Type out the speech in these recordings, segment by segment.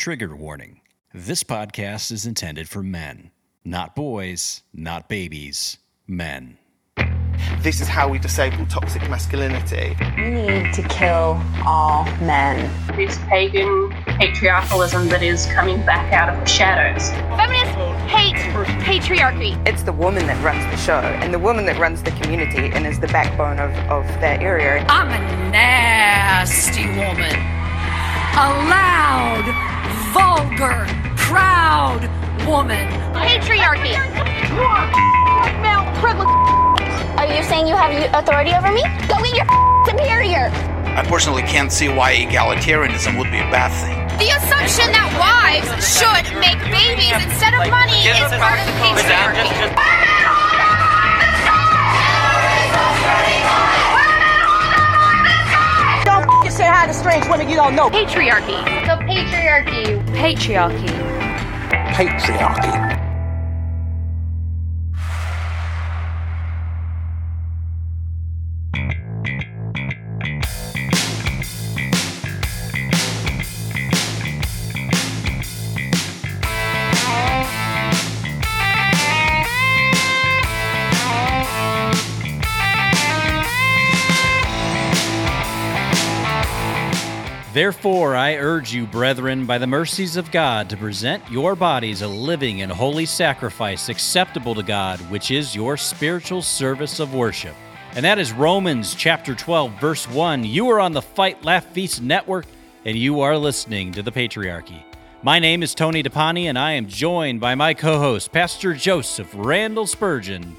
Trigger warning. This podcast is intended for men. Not boys, not babies, men. This is how we disable toxic masculinity. We need to kill all men. This pagan patriarchalism that is coming back out of the shadows. Feminists hate patriarchy. It's the woman that runs the show and the woman that runs the community and is the backbone of that area. I'm a nasty woman. A loud, vulgar, proud woman. Patriarchy. You are male privilege. Are you saying you have authority over me? Go get your superior. I personally can't see why egalitarianism would be a bad thing. The assumption that wives should make babies instead of money is part of the patriarchy. Don't say hi to strange women you don't know. Patriarchy. The patriarchy. Patriarchy. Patriarchy. Therefore, I urge you, brethren, by the mercies of God, to present your bodies a living and holy sacrifice acceptable to God, which is your spiritual service of worship. And that is Romans chapter 12, verse 1. You are on the Fight, Laugh, Feast Network, and you are listening to The Patriarchy. My name is Tony DePani, and I am joined by my co-host, Pastor Joseph Randall Spurgeon.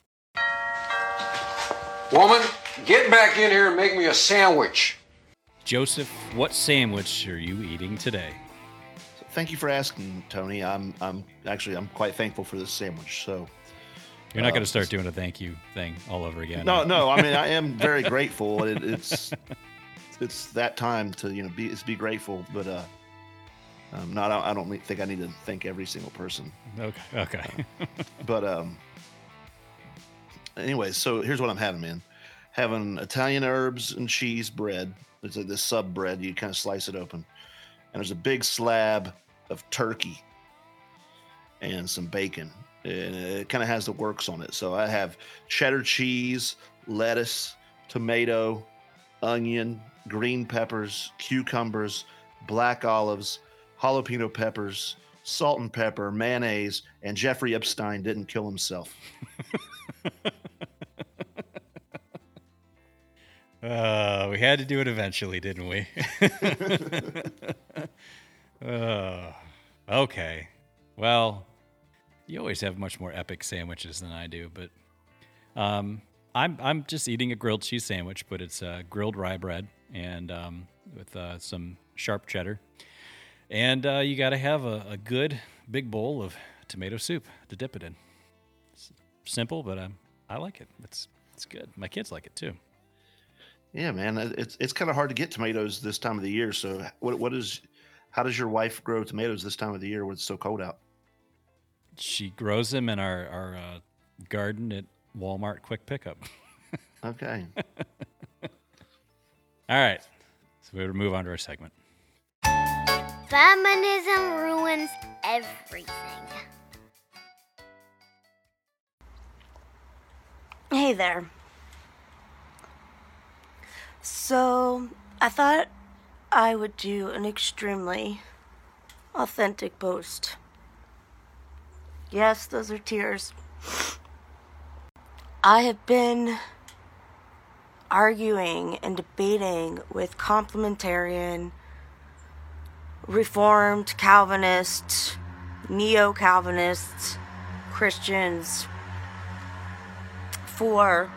Woman, get back in here and make me a sandwich. Joseph, what sandwich are you eating today? Thank you for asking, Tony. I'm quite thankful for this sandwich. So you're not going to start doing a thank you thing all over again. No. I mean, I am very grateful. It's that time to be grateful, but I don't think I need to thank every single person. Okay. But anyway, so here's what I'm having, man. Having Italian herbs and cheese bread. It's like this sub bread. You kind of slice it open. And there's a big slab of turkey and some bacon. And it kind of has the works on it. So I have cheddar cheese, lettuce, tomato, onion, green peppers, cucumbers, black olives, jalapeno peppers, salt and pepper, mayonnaise, and Jeffrey Epstein didn't kill himself. We had to do it eventually, didn't we? Okay. Well, you always have much more epic sandwiches than I do, but I'm just eating a grilled cheese sandwich, but it's grilled rye bread and with some sharp cheddar. And you got to have a good big bowl of tomato soup to dip it in. It's simple, but I like it. It's good. My kids like it too. Yeah, man, it's kind of hard to get tomatoes this time of the year. So, how does your wife grow tomatoes this time of the year when it's so cold out? She grows them in our garden at Walmart Quick Pickup. Okay. All right, so we'll move on to our segment. Feminism ruins everything. Hey there. So, I thought I would do an extremely authentic post. Yes, those are tears. I have been arguing and debating with complementarian, Reformed, Calvinists, Neo-Calvinists, Christians for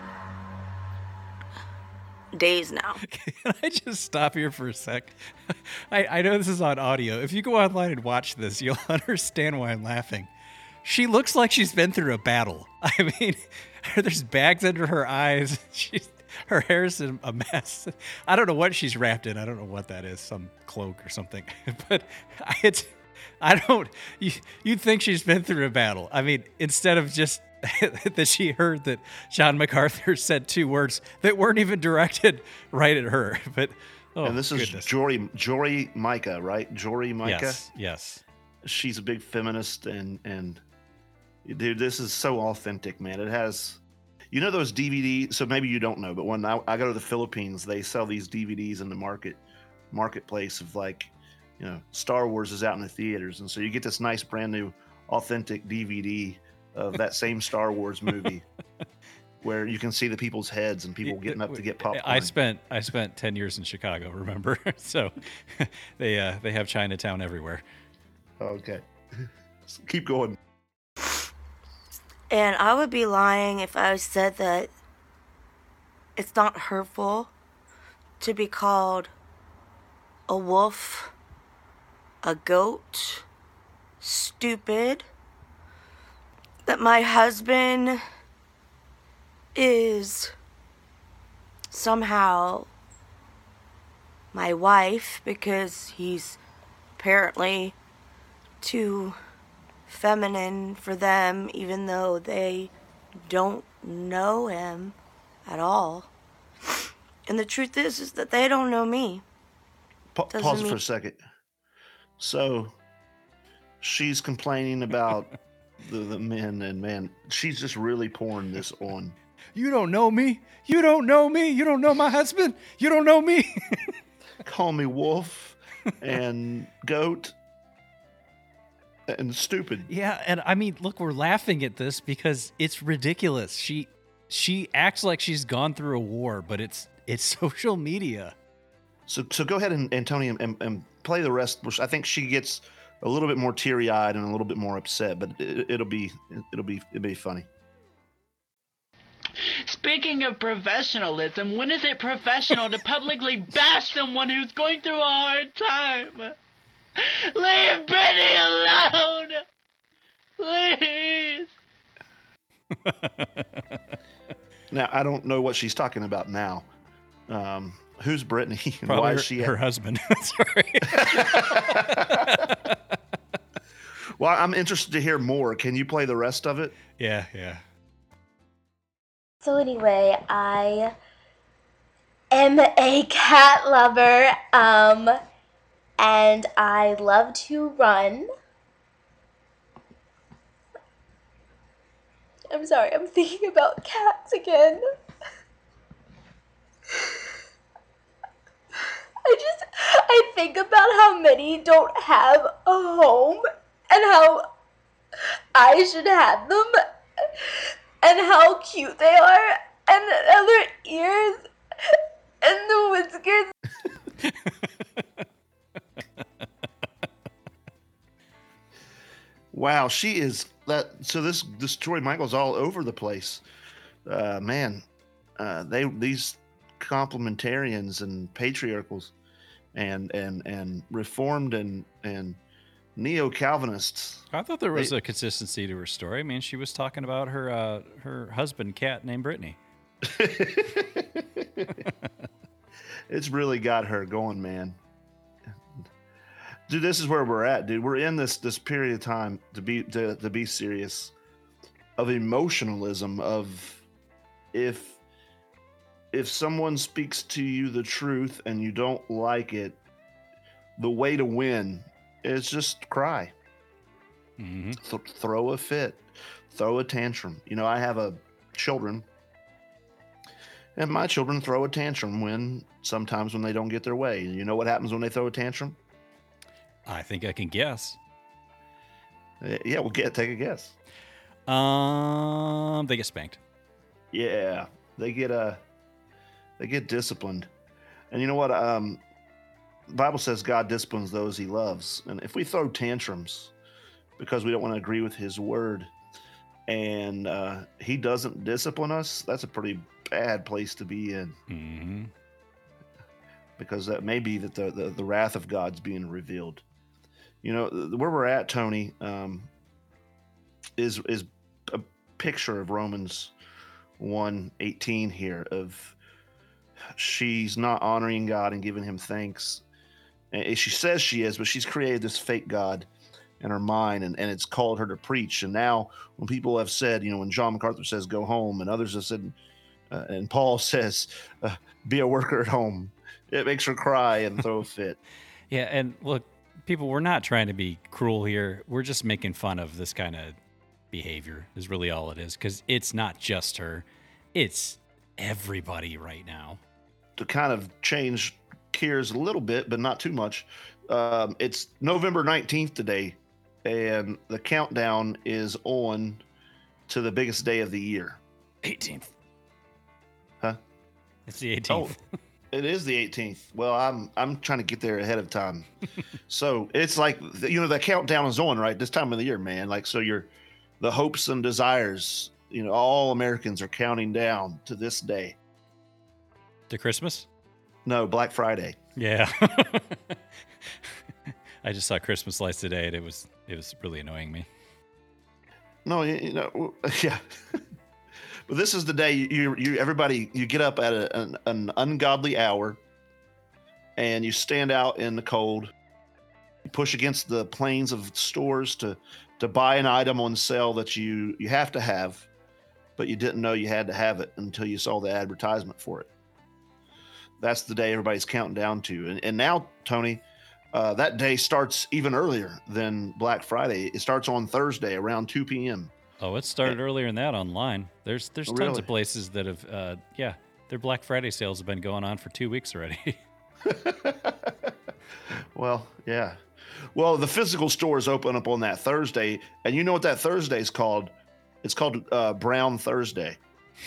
days now. Can I just stop here for a sec? I know this is on audio. If you go online and watch this, you'll understand why I'm laughing. She looks like she's been through a battle. I mean, there's bags under her eyes. Her hair's a mess. I don't know what she's wrapped in. I don't know what that is, some cloak or something. But you'd think she's been through a battle. I mean, instead of just that she heard that John MacArthur said two words that weren't even directed right at her. But Oh, and this is goodness. Jory Micah, right? Jory Micah. Yes. She's a big feminist, and dude, this is so authentic, man. It has, those DVDs. So maybe you don't know, but when I go to the Philippines, they sell these DVDs in the marketplace of like, Star Wars is out in the theaters, and so you get this nice brand new authentic DVD of that same Star Wars movie. Where you can see the people's heads and people getting up to get popcorn. I spent 10 years in Chicago, remember? So they have Chinatown everywhere. Okay. Keep going. And I would be lying if I said that it's not hurtful to be called a wolf, a goat, stupid, that my husband is somehow my wife because he's apparently too feminine for them, even though they don't know him at all. And the truth is that they don't know me. Pause for a second. So she's complaining about the men, and man, she's just really pouring this on. You don't know me. You don't know me. You don't know my husband. You don't know me. Call me wolf and goat and stupid. Yeah, and I mean, look, we're laughing at this because it's ridiculous. She acts like she's gone through a war, but it's social media. So go ahead and Tony and play the rest, which I think she gets a little bit more teary-eyed and a little bit more upset, but it'll be funny. Speaking of professionalism, when is it professional to publicly bash someone who's going through a hard time? Leave Brittany alone! Please! Now, I don't know what she's talking about now. Who's Brittany? And Probably why is she her husband. Sorry. Well, I'm interested to hear more. Can you play the rest of it? Yeah. So anyway, I am a cat lover, and I love to run. I'm sorry, I'm thinking about cats again. I think about how many don't have a home and how I should have them and how cute they are and their ears and the whiskers. Wow, she is that. So this Jory Michael's all over the place, man. These complementarians and patriarchals and reformed and neo-Calvinists. I thought there was a consistency to her story. I mean, she was talking about her husband cat named Brittany. It's really got her going, man. Dude, this is where we're at, dude. We're in this period of time to be serious, of emotionalism, of if someone speaks to you the truth and you don't like it, the way to win is just cry. Mm-hmm. Throw a fit, throw a tantrum. I have children, and my children throw a tantrum sometimes when they don't get their way. And you know what happens when they throw a tantrum? I think I can guess. Yeah, take a guess. They get spanked. Yeah, they get disciplined. And you know what? The Bible says God disciplines those he loves. And if we throw tantrums because we don't want to agree with his word and he doesn't discipline us, that's a pretty bad place to be in. Mm-hmm. Because that may be that the wrath of God's being revealed. Where we're at, Tony, is a picture of Romans 1:18 here of she's not honoring God and giving him thanks. And she says she is, but she's created this fake God in her mind, and it's called her to preach. And now when people have said, when John MacArthur says go home, and others have said, and Paul says be a worker at home, It makes her cry and throw a fit. Yeah, and look, people, we're not trying to be cruel here. We're just making fun of this kind of behavior is really all it is, because it's not just her. It's everybody right now. To kind of change gears a little bit, but not too much, it's November 19th today, and the countdown is on to the biggest day of the year. 18th. Huh? It's the 18th. Oh, it is the 18th. Well, I'm trying to get there ahead of time. So it's like, the countdown is on right this time of the year, man. Like, so the hopes and desires, all Americans are counting down to this day. To Christmas? No, Black Friday. Yeah. I just saw Christmas lights today, and it was really annoying me. No, yeah. But this is the day you get up at an ungodly hour, and you stand out in the cold, you push against the planes of stores to buy an item on sale that you have to have, but you didn't know you had to have it until you saw the advertisement for it. That's the day everybody's counting down to. And now, Tony, that day starts even earlier than Black Friday. It starts on Thursday around 2 p.m. Oh, it started earlier than that online. There's tons of places that have, their Black Friday sales have been going on for 2 weeks already. Well, yeah. Well, the physical stores open up on that Thursday, and you know what that Thursday is called? It's called Brown Thursday.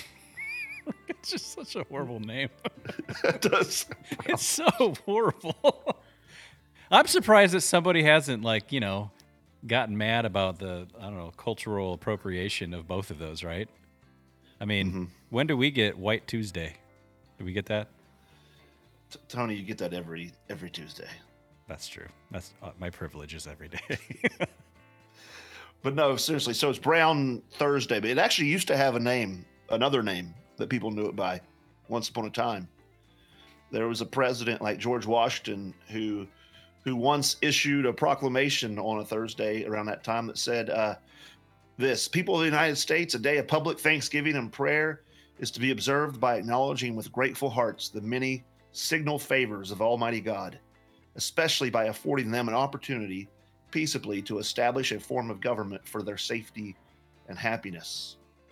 It's just such a horrible name. It does. It's so horrible. I'm surprised that somebody hasn't, gotten mad about the, cultural appropriation of both of those, right? I mean, When do we get White Tuesday? Do we get that? Tony, you get that every Tuesday. That's true. That's my privilege is every day. But no, seriously. So it's Brown Thursday, but it actually used to have another name that people knew it by once upon a time. There was a president like George Washington who once issued a proclamation on a Thursday around that time that said, this, people of the United States, a day of public thanksgiving and prayer is to be observed by acknowledging with grateful hearts the many signal favors of Almighty God, especially by affording them an opportunity peaceably to establish a form of government for their safety and happiness.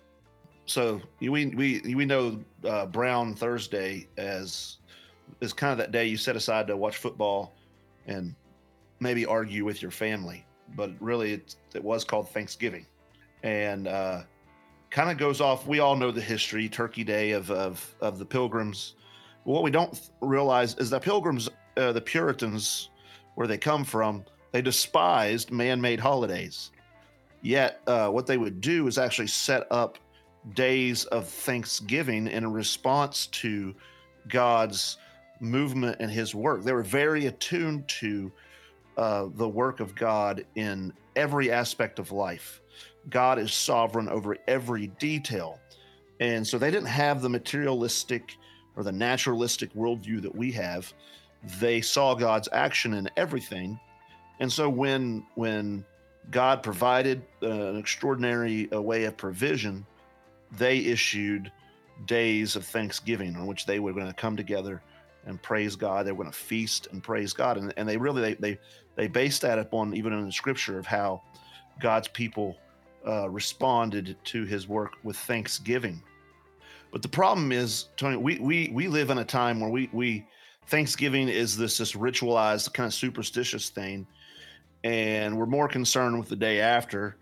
So we know Brown Thursday as kind of that day you set aside to watch football and maybe argue with your family, but really it was called Thanksgiving, and kind of goes off. We all know the history, Turkey Day of the Pilgrims. What we don't realize is that Pilgrims, the Puritans, where they come from, they despised man-made holidays. Yet what they would do is actually set up days of Thanksgiving in response to God's movement and his work. They were very attuned to the work of God in every aspect of life. God is sovereign over every detail. And so they didn't have the materialistic or the naturalistic worldview that we have. They saw God's action in everything. And so when God provided an extraordinary way of provision, they issued days of Thanksgiving on which they were going to come together and praise God. They were going to feast and praise God. And they really, they based that upon, even in the scripture, of how God's people responded to his work with thanksgiving. But the problem is, Tony, we live in a time where we Thanksgiving is this ritualized kind of superstitious thing, and we're more concerned with the day after,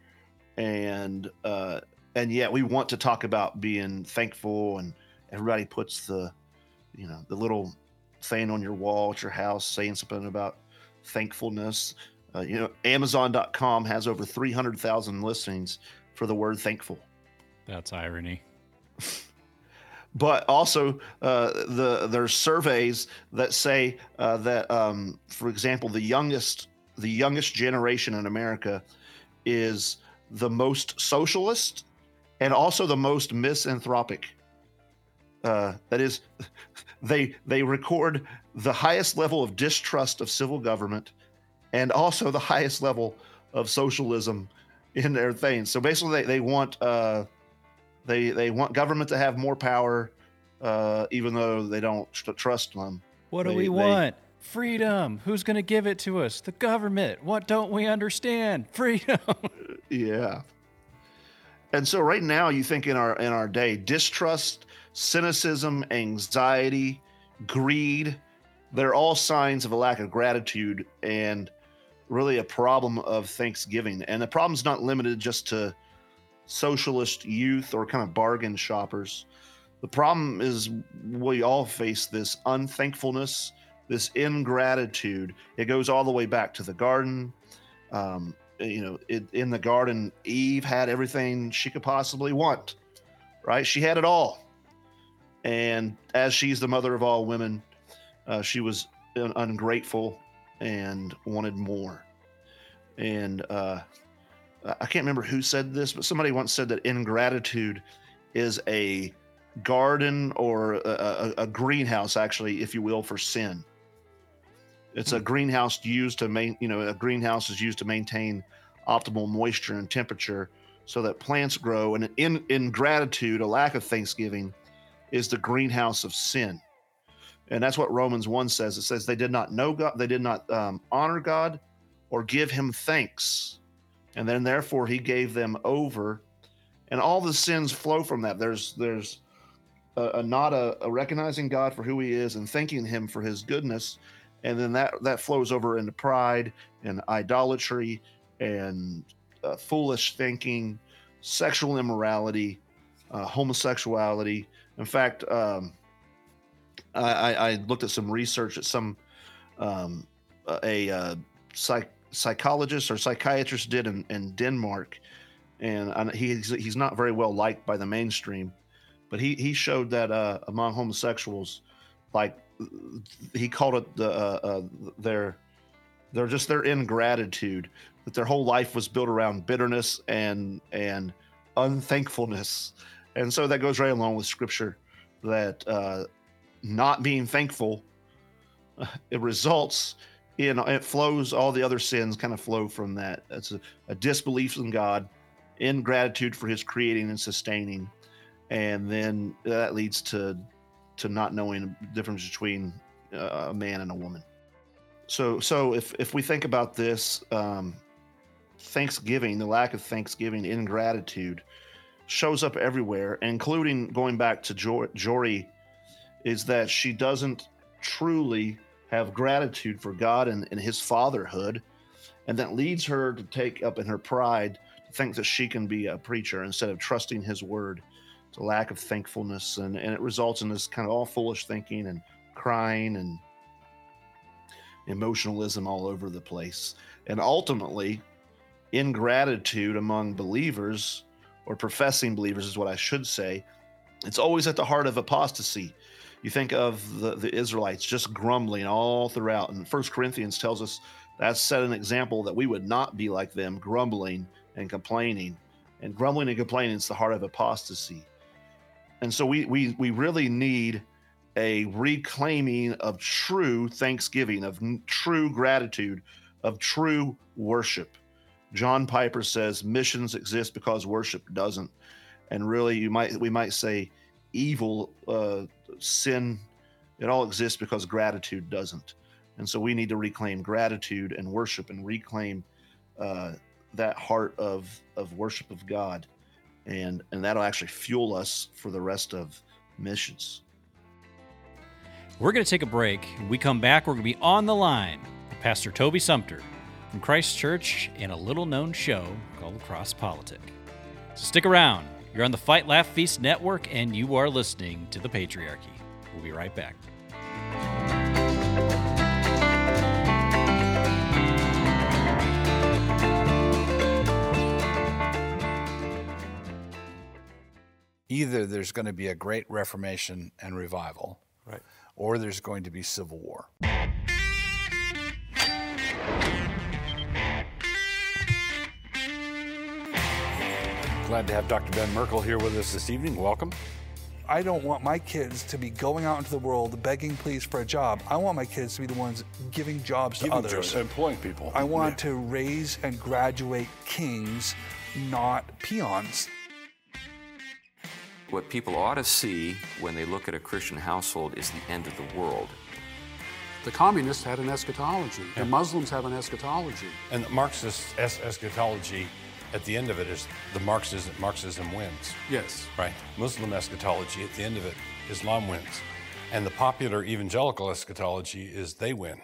and yet we want to talk about being thankful, and everybody puts the little thing on your wall at your house saying something about thankfulness. Amazon.com has over 300,000 listings for the word thankful. That's irony. But also, there's surveys that say that, for example, the youngest generation in America is the most socialist and also the most misanthropic. That is, they record the highest level of distrust of civil government and also the highest level of socialism in their things. So basically, they want they want government to have more power, even though they don't trust them. What do we want? Freedom. Who's going to give it to us? The government. What don't we understand? Freedom. Yeah. And so right now, you think in our day, distrust, cynicism, anxiety, greed, they're all signs of a lack of gratitude and really a problem of Thanksgiving. And the problem's not limited just to socialist youth or kind of bargain shoppers. The problem is we all face this unthankfulness, this ingratitude. It goes all the way back to the garden. In the garden, Eve had everything she could possibly want, right? She had it all. And as she's the mother of all women, she was ungrateful and wanted more. And I can't remember who said this, but somebody once said that ingratitude is a garden or a greenhouse, actually, if you will, for sin. It's a greenhouse used to a greenhouse is used to maintain optimal moisture and temperature so that plants grow. And ingratitude, a lack of thanksgiving, is the greenhouse of sin. And that's what Romans 1 says. It says they did not know God, they did not honor God or give him thanks. And then therefore he gave them over. And all the sins flow from that. There's not a recognizing God for who he is and thanking him for his goodness. And then that flows over into pride and idolatry and foolish thinking, sexual immorality, homosexuality. In fact, I looked at some research that some psychologist or psychiatrist did in Denmark, and he's not very well liked by the mainstream, but he showed that among homosexuals, like he called it their ingratitude, that their whole life was built around bitterness and unthankfulness. And so that goes right along with scripture that not being thankful, it results in, it flows, all the other sins kind of flow from that. That's a disbelief in God, ingratitude for his creating and sustaining. And then that leads to not knowing the difference between a man and a woman. So if we think about this, Thanksgiving, the lack of Thanksgiving, ingratitude, shows up everywhere, including going back to Jory, is that she doesn't truly have gratitude for God and his fatherhood, and that leads her to take up in her pride to think that she can be a preacher instead of trusting his word. It's a lack of thankfulness, and it results in this kind of all foolish thinking and crying and emotionalism all over the place. And ultimately, ingratitude among believers, or professing believers is what I should say, it's always at the heart of apostasy. You think of the Israelites just grumbling all throughout, and 1 Corinthians tells us that's set an example that we would not be like them, grumbling and complaining. And grumbling and complaining is the heart of apostasy. And so we really need a reclaiming of true thanksgiving, of true gratitude, of true worship. John Piper says missions exist because worship doesn't. And really, we might say evil, sin, it all exists because gratitude doesn't. And so we need to reclaim gratitude and worship and reclaim that heart of worship of God. And that'll actually fuel us for the rest of missions. We're going to take a break. When we come back, we're going to be on the line with Pastor Toby Sumter from Christ Church in a little-known show called Cross Politic. So stick around. You're on the Fight, Laugh, Feast Network, and you are listening to The Patriarchy. We'll be right back. Either there's going to be a great Reformation and revival, right, or there's going to be civil war. Glad to have Dr. Ben Merkle here with us this evening. Welcome. I don't want my kids to be going out into the world begging please for a job. I want my kids to be the ones giving jobs to others. Employing people. I want to raise and graduate kings, not peons. What people ought to see when they look at a Christian household is the end of the world. The communists had an eschatology. The Muslims have an eschatology. And the Marxist eschatology, at the end of it, is the Marxism wins. Yes. Right. Muslim eschatology, at the end of it, Islam wins. And the popular evangelical eschatology is they win.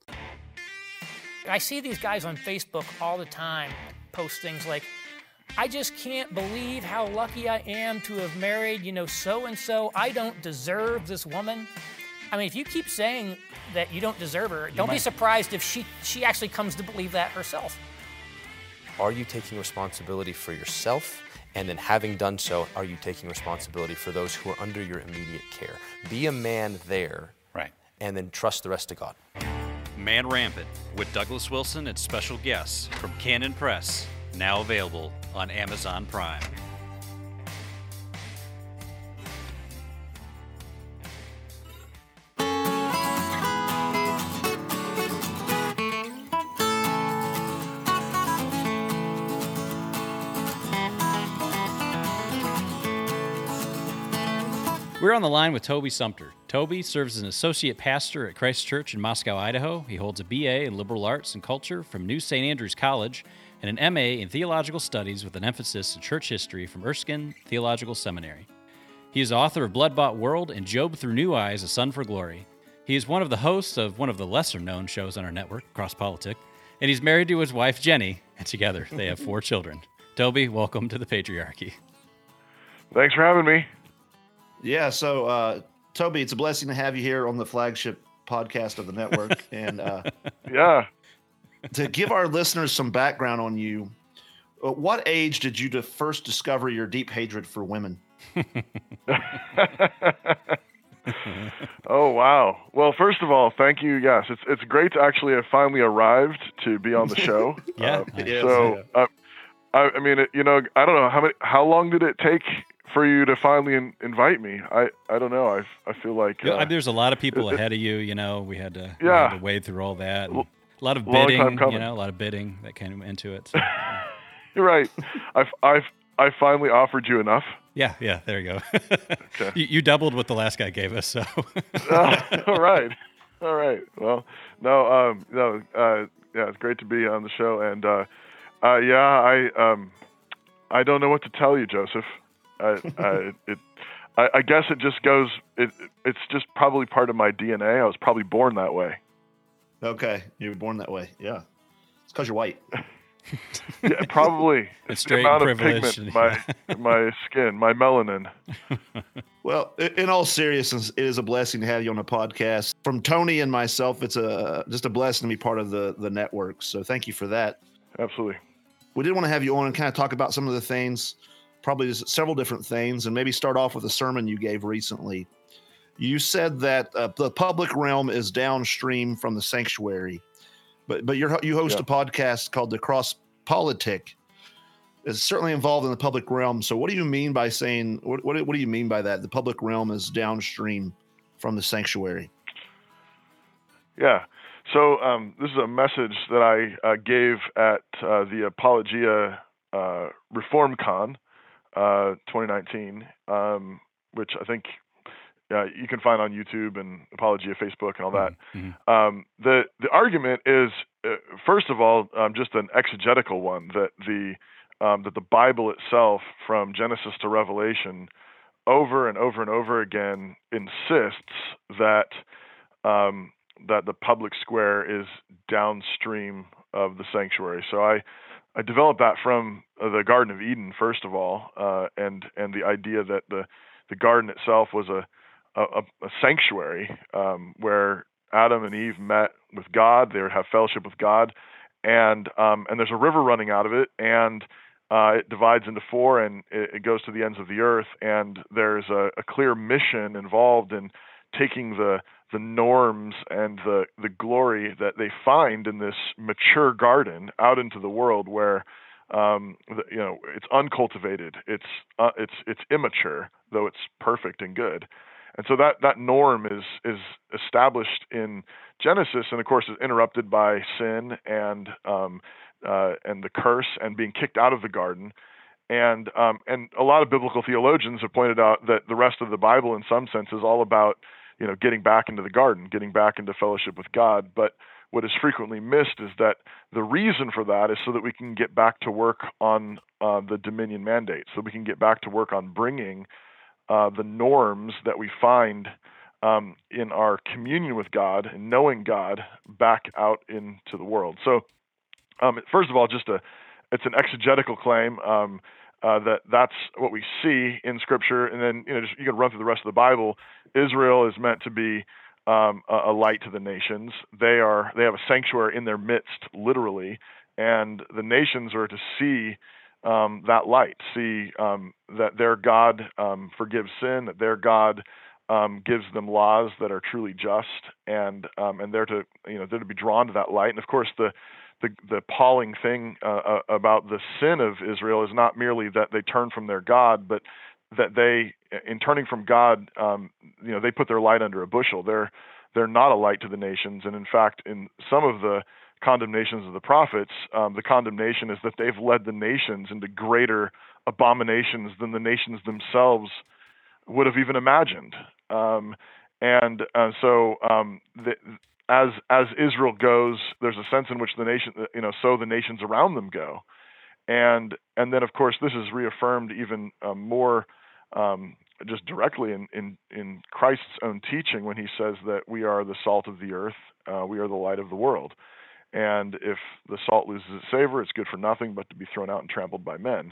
I see these guys on Facebook all the time post things like, I just can't believe how lucky I am to have married, so-and-so. I don't deserve this woman. I mean, if you keep saying that you don't deserve her, don't be surprised if she actually comes to believe that herself. Are you taking responsibility for yourself? And then having done so, are you taking responsibility for those who are under your immediate care? Be a man there. Right. And then trust the rest to God. Man Rampant with Douglas Wilson and special guests from Canon Press, now available on Amazon Prime. We're on the line with Toby Sumpter. Toby serves as an associate pastor at Christ Church in Moscow, Idaho. He holds a BA in liberal arts and culture from New St. Andrews College and an MA in theological studies with an emphasis in church history from Erskine Theological Seminary. He is author of Blood-Bought World and Job Through New Eyes, A Son for Glory. He is one of the hosts of one of the lesser-known shows on our network, Cross Politic, and he's married to his wife, Jenny, and together they have 4 children. Toby, welcome to the Patriarchy. Thanks for having me. Yeah, so Toby, it's a blessing to have you here on the flagship podcast of the network. And yeah, to give our listeners some background on you, what age did you first discover your deep hatred for women? Oh, wow. Well, first of all, thank you. Yes, it's great to actually have finally arrived to be on the show. Yeah. I mean, I don't know how long did it take for you to finally invite me? I don't know. I feel like there's a lot of people ahead of you. We had to wade through all that. And a lot of bidding. A lot of bidding that came into it. So. You're right. I finally offered you enough. Yeah. There you go. Okay. You doubled what the last guy gave us. So. All right. Well, no. It's great to be on the show, and I don't know what to tell you, Joseph. I guess it just goes. It's just probably part of my DNA. I was probably born that way. Okay, you were born that way. Yeah, it's because you're white. Yeah, probably. It's the amount of pigment in my skin, my melanin. Well, in all seriousness, it is a blessing to have you on the podcast. From Tony and myself, it's just a blessing to be part of the network. So thank you for that. Absolutely. We did want to have you on and kind of talk about some of the things. Probably several different things, and maybe start off with a sermon you gave recently. You said that the public realm is downstream from the sanctuary, but you host a podcast called The Cross Politic. It's certainly involved in the public realm. So what do you mean by saying, what do you mean by that? The public realm is downstream from the sanctuary. Yeah. So this is a message that I gave at the Apologia ReformCon 2019, which I think you can find on YouTube and Apologia Facebook and all that. Mm-hmm. The argument is, first of all, just an exegetical one, that the Bible itself, from Genesis to Revelation, over and over and over again insists that that the public square is downstream of the sanctuary. So I developed that from the Garden of Eden, first of all, and the idea that the garden itself was a sanctuary where Adam and Eve met with God. They would have fellowship with God, and there's a river running out of it, and it divides into 4, and it goes to the ends of the earth. And there's a clear mission involved in taking the norms and the glory that they find in this mature garden out into the world where it's uncultivated, it's immature, though it's perfect and good. And so that norm is established in Genesis, and of course is interrupted by sin and the curse and being kicked out of the garden. And a lot of biblical theologians have pointed out that the rest of the Bible, in some sense, is all about getting back into the garden, getting back into fellowship with God. But what is frequently missed is that the reason for that is so that we can get back to work on the dominion mandate, so we can get back to work on bringing the norms that we find in our communion with God and knowing God back out into the world. So, first of all, it's an exegetical claim that's what we see in Scripture, and then you can run through the rest of the Bible. Israel is meant to be a light to the nations. They have a sanctuary in their midst, literally, and the nations are to see that light, see that their God forgives sin, that their God gives them laws that are truly just, and they're to be drawn to that light. And of course, the appalling thing about the sin of Israel is not merely that they turn from their God, but that they, in turning from God, they put their light under a bushel. They're not a light to the nations, and in fact, in some of the condemnations of the prophets, the condemnation is that they've led the nations into greater abominations than the nations themselves would have even imagined. As Israel goes, there's a sense in which the nation, so the nations around them go, and then of course this is reaffirmed even more just directly in Christ's own teaching when he says that we are the salt of the earth, we are the light of the world, and if the salt loses its savor, it's good for nothing but to be thrown out and trampled by men.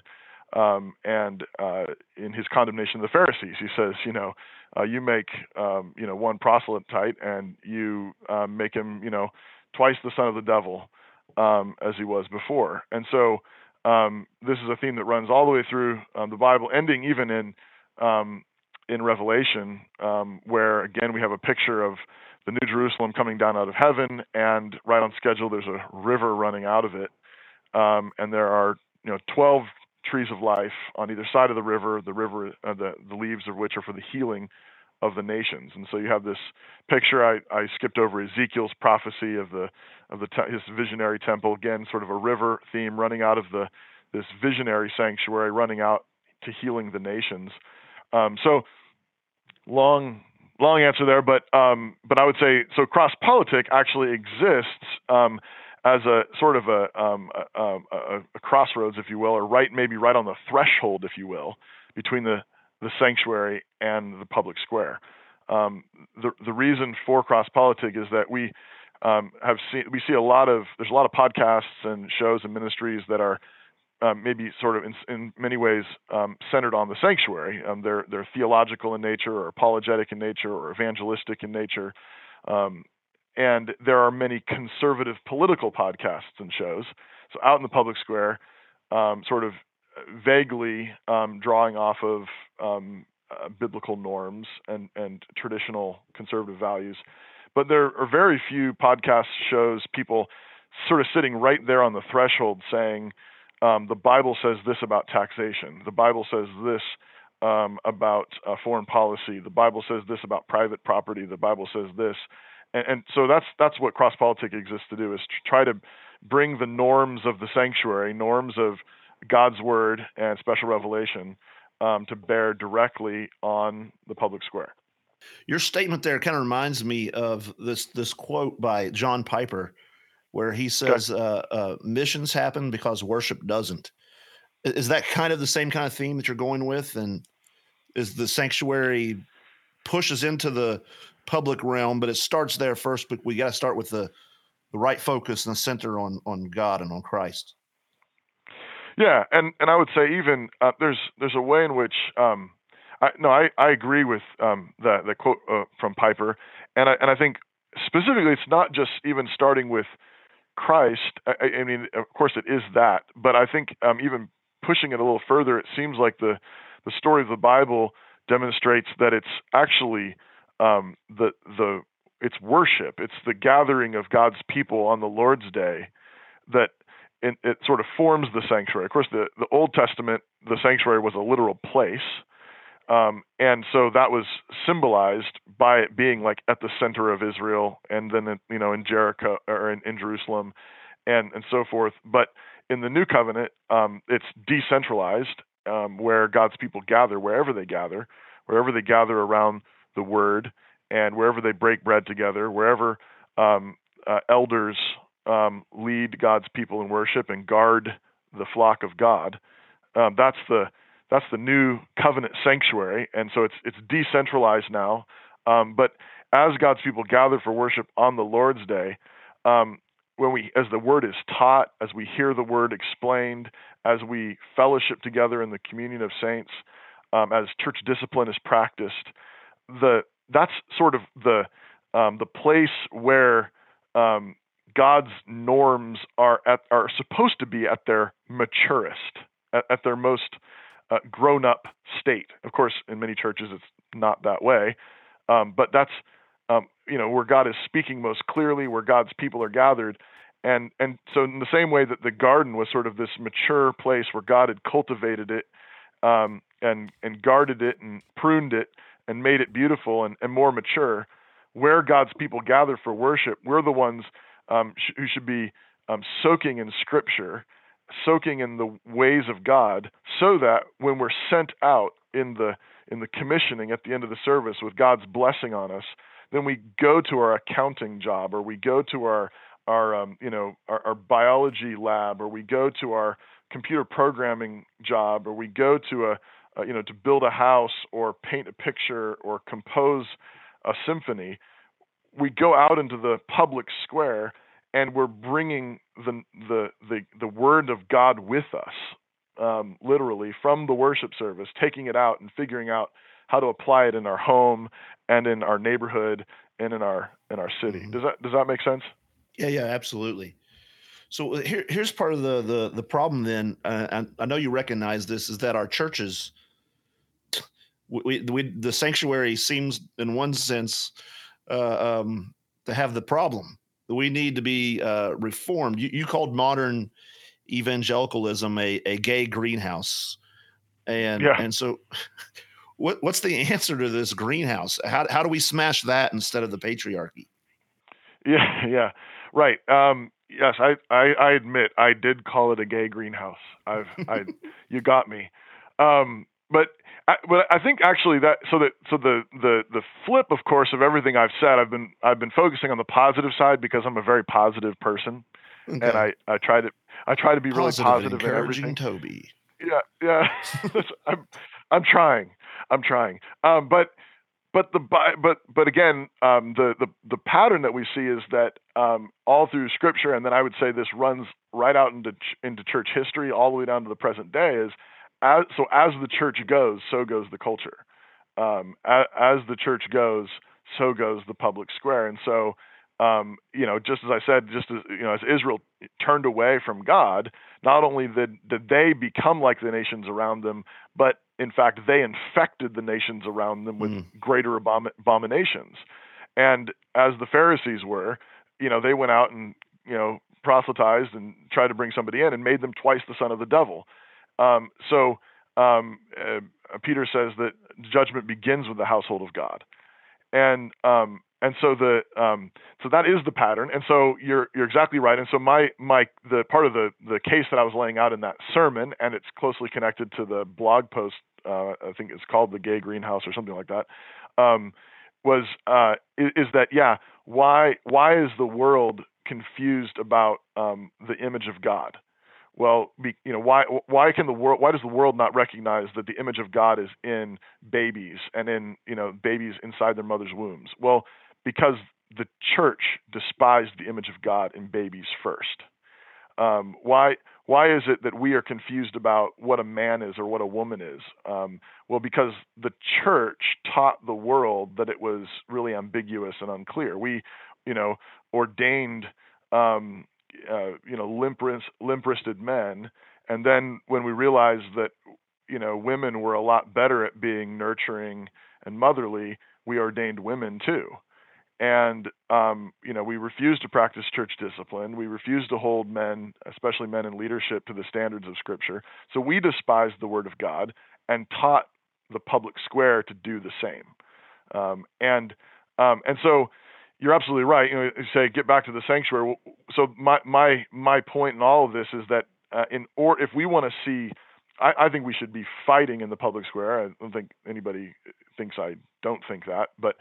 In his condemnation of the Pharisees, he says, you make, one proselyte and you make him, twice the son of the devil as he was before. And so this is a theme that runs all the way through the Bible, ending even in Revelation, where, again, we have a picture of the New Jerusalem coming down out of heaven, and right on schedule, there's a river running out of it. And there are, 12 trees of life on either side of the river, the leaves of which are for the healing of the nations. And so you have this picture. I skipped over Ezekiel's prophecy of his visionary temple, again, sort of a river theme running out of this visionary sanctuary, running out to healing the nations. So long answer there, but I would say, so cross-politic actually exists as a sort of a crossroads, if you will, or maybe right on the threshold, if you will, between the sanctuary and the public square. The reason for cross-politic is that we see there's a lot of podcasts and shows and ministries that are maybe sort of in many ways centered on the sanctuary. They're theological in nature, or apologetic in nature, or evangelistic in nature. And there are many conservative political podcasts and shows. So out in the public square, sort of vaguely drawing off of biblical norms and traditional conservative values. But there are very few podcast shows, people sort of sitting right there on the threshold saying, the Bible says this about taxation. The Bible says this about foreign policy. The Bible says this about private property. The Bible says this. And so that's what cross-politic exists to do, is to try to bring the norms of the sanctuary, norms of God's word and special revelation, to bear directly on the public square. Your statement there kind of reminds me of this quote by John Piper, where he says, missions happen because worship doesn't. Is that kind of the same kind of theme that you're going with? And is the sanctuary pushes into the public realm, but it starts there first, but we got to start with the right focus and the center on God and on Christ. Yeah. And I would say even there's a way in which, I agree with the quote from Piper. And I think specifically, it's not just even starting with Christ. I mean, of course it is that, but I think even pushing it a little further, it seems like the story of the Bible demonstrates that it's actually it's worship. It's the gathering of God's people on the Lord's Day that it sort of forms the sanctuary. Of course, the Old Testament, the sanctuary was a literal place. And so that was symbolized by it being like at the center of Israel, and then, in Jericho or in Jerusalem and so forth. But in the New Covenant, it's decentralized, where God's people gather, wherever they gather around the word and wherever they break bread together, wherever elders lead God's people in worship and guard the flock of God. That's the new covenant sanctuary, and so it's decentralized now. But as God's people gather for worship on the Lord's Day, as the word is taught, as we hear the word explained, as we fellowship together in the communion of saints, as church discipline is practiced, that's sort of the place where God's norms are supposed to be at their maturest, at their most grown-up state. Of course, in many churches, it's not that way, but that's where God is speaking most clearly, where God's people are gathered, and so in the same way that the garden was sort of this mature place where God had cultivated it, and guarded it and pruned it and made it beautiful and more mature, where God's people gather for worship, we're the ones who should be soaking in Scripture, soaking in the ways of God, so that when we're sent out in the commissioning at the end of the service with God's blessing on us, then we go to our accounting job, or we go to our biology lab, or we go to our computer programming job, or we go to to build a house or paint a picture or compose a symphony. We go out into the public square, and we're bringing the word of God with us, literally from the worship service, taking it out and figuring out how to apply it in our home and in our neighborhood and in our city. Mm-hmm. Does that make sense? Yeah, absolutely. So here's part of the problem. Then I know you recognize this, is that our churches, the sanctuary seems, in one sense, to have the problem. We need to be reformed. You called modern evangelicalism a gay greenhouse, and so what's the answer to this greenhouse? How do we smash that instead of the patriarchy? Yeah, right. Yes, I admit I did call it a gay greenhouse. You got me. But I think actually the flip, of course, of everything I've said, I've been focusing on the positive side because I'm a very positive person, okay. And I try to be really positive in everything. Toby. Yeah. I'm trying. But again, the pattern that we see is that all through Scripture, and then I would say this runs right out into church history, all the way down to the present day, is as the church goes, so goes the culture. As the church goes, so goes the public square. And so, just as I said, as Israel turned away from God, not only did they become like the nations around them, but in fact, they infected the nations around them with greater abominations. And as the Pharisees were, they went out and, proselytized and tried to bring somebody in and made them twice the son of the devil. So Peter says that judgment begins with the household of God. And so so that is the pattern. And so you're exactly right. And so the part of the case that I was laying out in that sermon, and it's closely connected to the blog post, I think it's called The Gay Greenhouse or something like that, is that why is the world confused about the image of God? Well, why does the world not recognize that the image of God is in babies and in babies inside their mother's wombs? Well, because the church despised the image of God in babies first. Why is it that we are confused about what a man is or what a woman is? Well, because the church taught the world that it was really ambiguous and unclear. We, ordained limp-wristed men, and then when we realized that women were a lot better at being nurturing and motherly, we ordained women too. And we refused to practice church discipline. We refused to hold men, especially men in leadership, to the standards of Scripture. So we despised the Word of God and taught the public square to do the same. And so you're absolutely right. You say get back to the sanctuary. So my point in all of this is that if we want to see, I think we should be fighting in the public square. I don't think anybody thinks I don't think that, but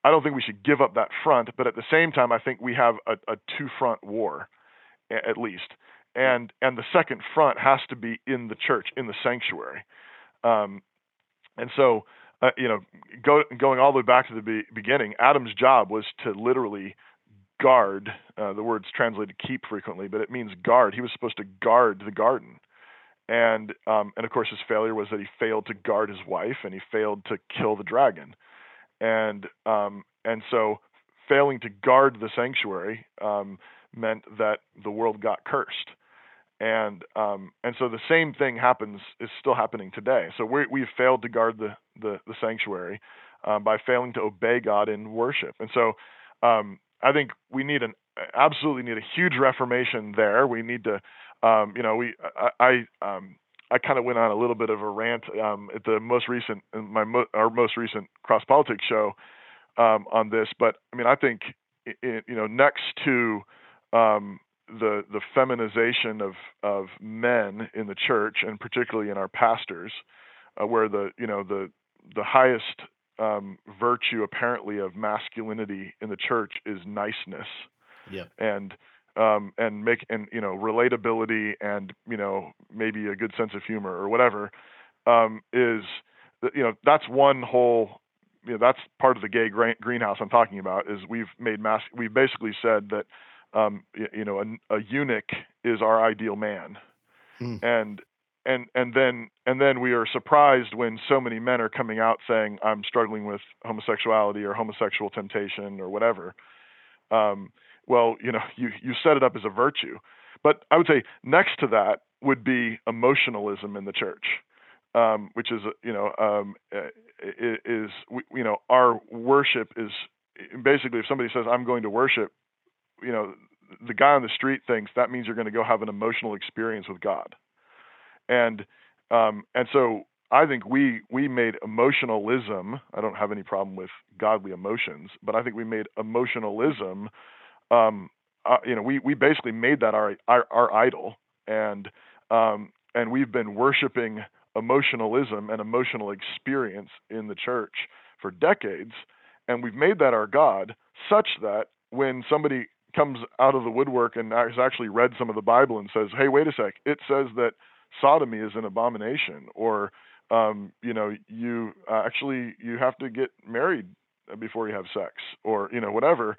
I don't think we should give up that front, but at the same time, I think we have a two-front war, at least. And the second front has to be in the church, in the sanctuary. And so, going all the way back to the beginning, Adam's job was to literally guard. The word's translated keep frequently, but it means guard. He was supposed to guard the garden. And of course, his failure was that he failed to guard his wife, and he failed to kill the dragon. And so failing to guard the sanctuary meant that the world got cursed. And so the same thing is still happening today. So we've failed to guard the sanctuary by failing to obey God in worship. And so I think we absolutely need a huge reformation there. We need to, I kind of went on a little bit of a rant at the our most recent Cross Politics show on this. But I mean, I think next to the feminization of men in the church, and particularly in our pastors, where the highest virtue apparently of masculinity in the church is niceness, and relatability, and maybe a good sense of humor or whatever, that's one whole. That's part of the gay greenhouse I'm talking about. Is we've basically said that a eunuch is our ideal man, and then we are surprised when so many men are coming out saying, I'm struggling with homosexuality or homosexual temptation or whatever. Well, you set it up as a virtue, but I would say next to that would be emotionalism in the church, which is our worship is basically, if somebody says I'm going to worship, the guy on the street thinks that means you're going to go have an emotional experience with God. And so I think we made emotionalism, I don't have any problem with godly emotions, but I think we made emotionalism, we basically made that our idol. And we've been worshiping emotionalism and emotional experience in the church for decades. And we've made that our God, such that when somebody comes out of the woodwork and has actually read some of the Bible and says, hey, wait a sec, it says that sodomy is an abomination, or you have to get married before you have sex, or whatever.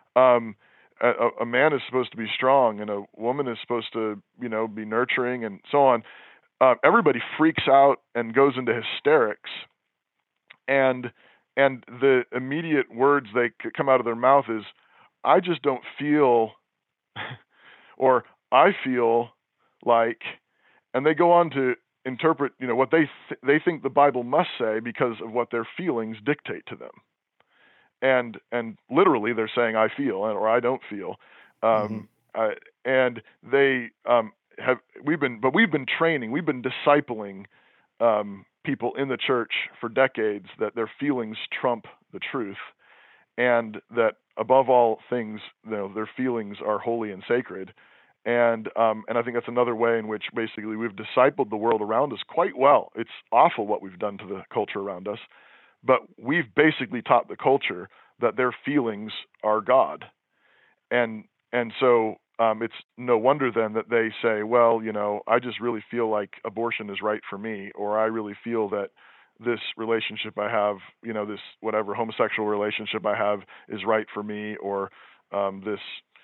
A man is supposed to be strong, and a woman is supposed to be nurturing, and so on. Everybody freaks out and goes into hysterics, and the immediate words they come out of their mouth is, I just don't feel, or I feel like, and they go on to interpret, what they think the Bible must say because of what their feelings dictate to them. And literally they're saying, I feel, or I don't feel. And they we've been training, we've been discipling people in the church for decades that their feelings trump the truth, and that above all things, their feelings are holy and sacred. And I think that's another way in which basically we've discipled the world around us quite well. It's awful what we've done to the culture around us, but we've basically taught the culture that their feelings are God. And so it's no wonder then that they say, well, I just really feel like abortion is right for me, or I really feel that this relationship I have, this whatever homosexual relationship I have is right for me, or this,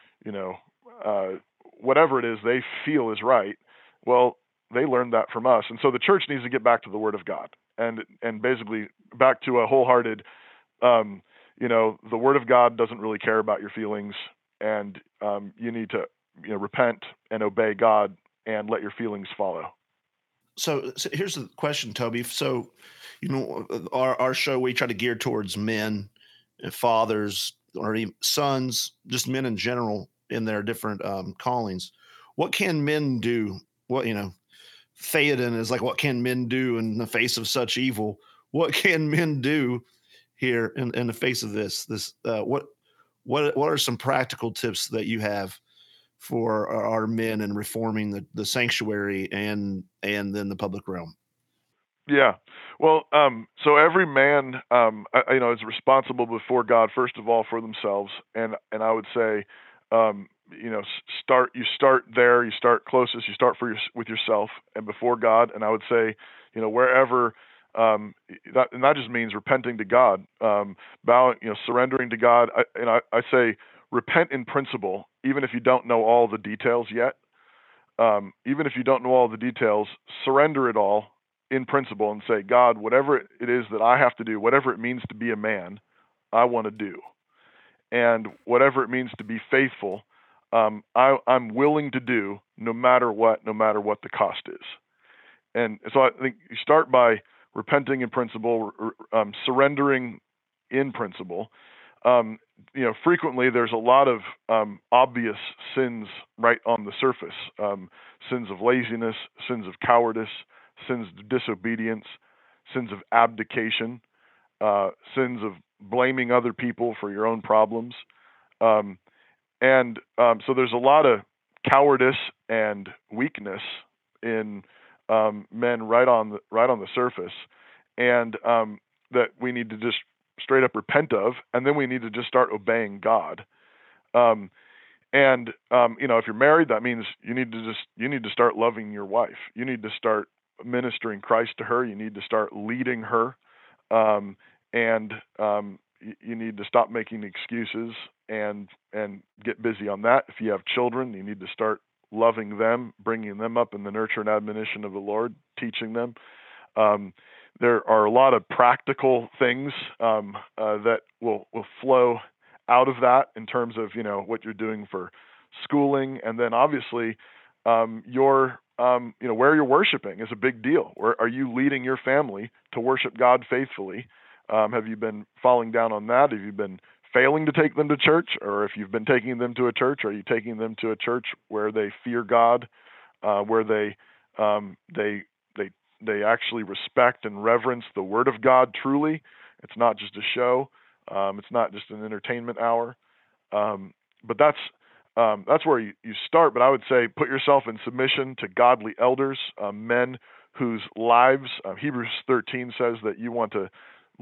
whatever it is they feel is right. Well, they learned that from us. And so the church needs to get back to the Word of God, and basically back to a wholehearted, the Word of God doesn't really care about your feelings, and you need to repent and obey God and let your feelings follow. So here's the question, Toby. So, our show, we try to gear towards men, fathers, or even sons, just men in general in their different callings. What can men do? What, Theoden is like, what can men do in the face of such evil? What can men do here in the face of this? What are some practical tips that you have for our men in reforming the sanctuary and then the public realm? Yeah. Well, so every man, is responsible before God first of all for themselves, and I would say, you start there, you start closest, you start with yourself and before God, and I would say, wherever. That just means repenting to God, bowing, surrendering to God. I say repent in principle, even if you don't know all the details yet. Even if you don't know all the details, surrender it all in principle and say, God, whatever it is that I have to do, whatever it means to be a man, I want to do. And whatever it means to be faithful, I'm willing to do no matter what the cost is. And so I think you start by repenting in principle, surrendering in principle. Frequently there's a lot of obvious sins right on the surface, sins of laziness, sins of cowardice, sins of disobedience, sins of abdication, sins of blaming other people for your own problems. So there's a lot of cowardice and weakness in men right on the surface, and that we need to just straight up repent of, and then we need to just start obeying God. If you're married, that means you need to start loving your wife. You need to start ministering Christ to her. You need to start leading her, and you need to stop making excuses and get busy on that. If you have children, you need to start loving them, bringing them up in the nurture and admonition of the Lord, teaching them. There are a lot of practical things that will flow out of that in terms of what you're doing for schooling, and then obviously where you're worshiping is a big deal. Where are you leading your family to worship God faithfully? Have you been falling down on that? Have you been failing to take them to church? Or if you've been taking them to a church, are you taking them to a church where they fear God, where they actually respect and reverence the Word of God truly? It's not just a show. It's not just an entertainment hour. But that's where you start. But I would say put yourself in submission to godly elders, men whose lives, Hebrews 13 says that you want to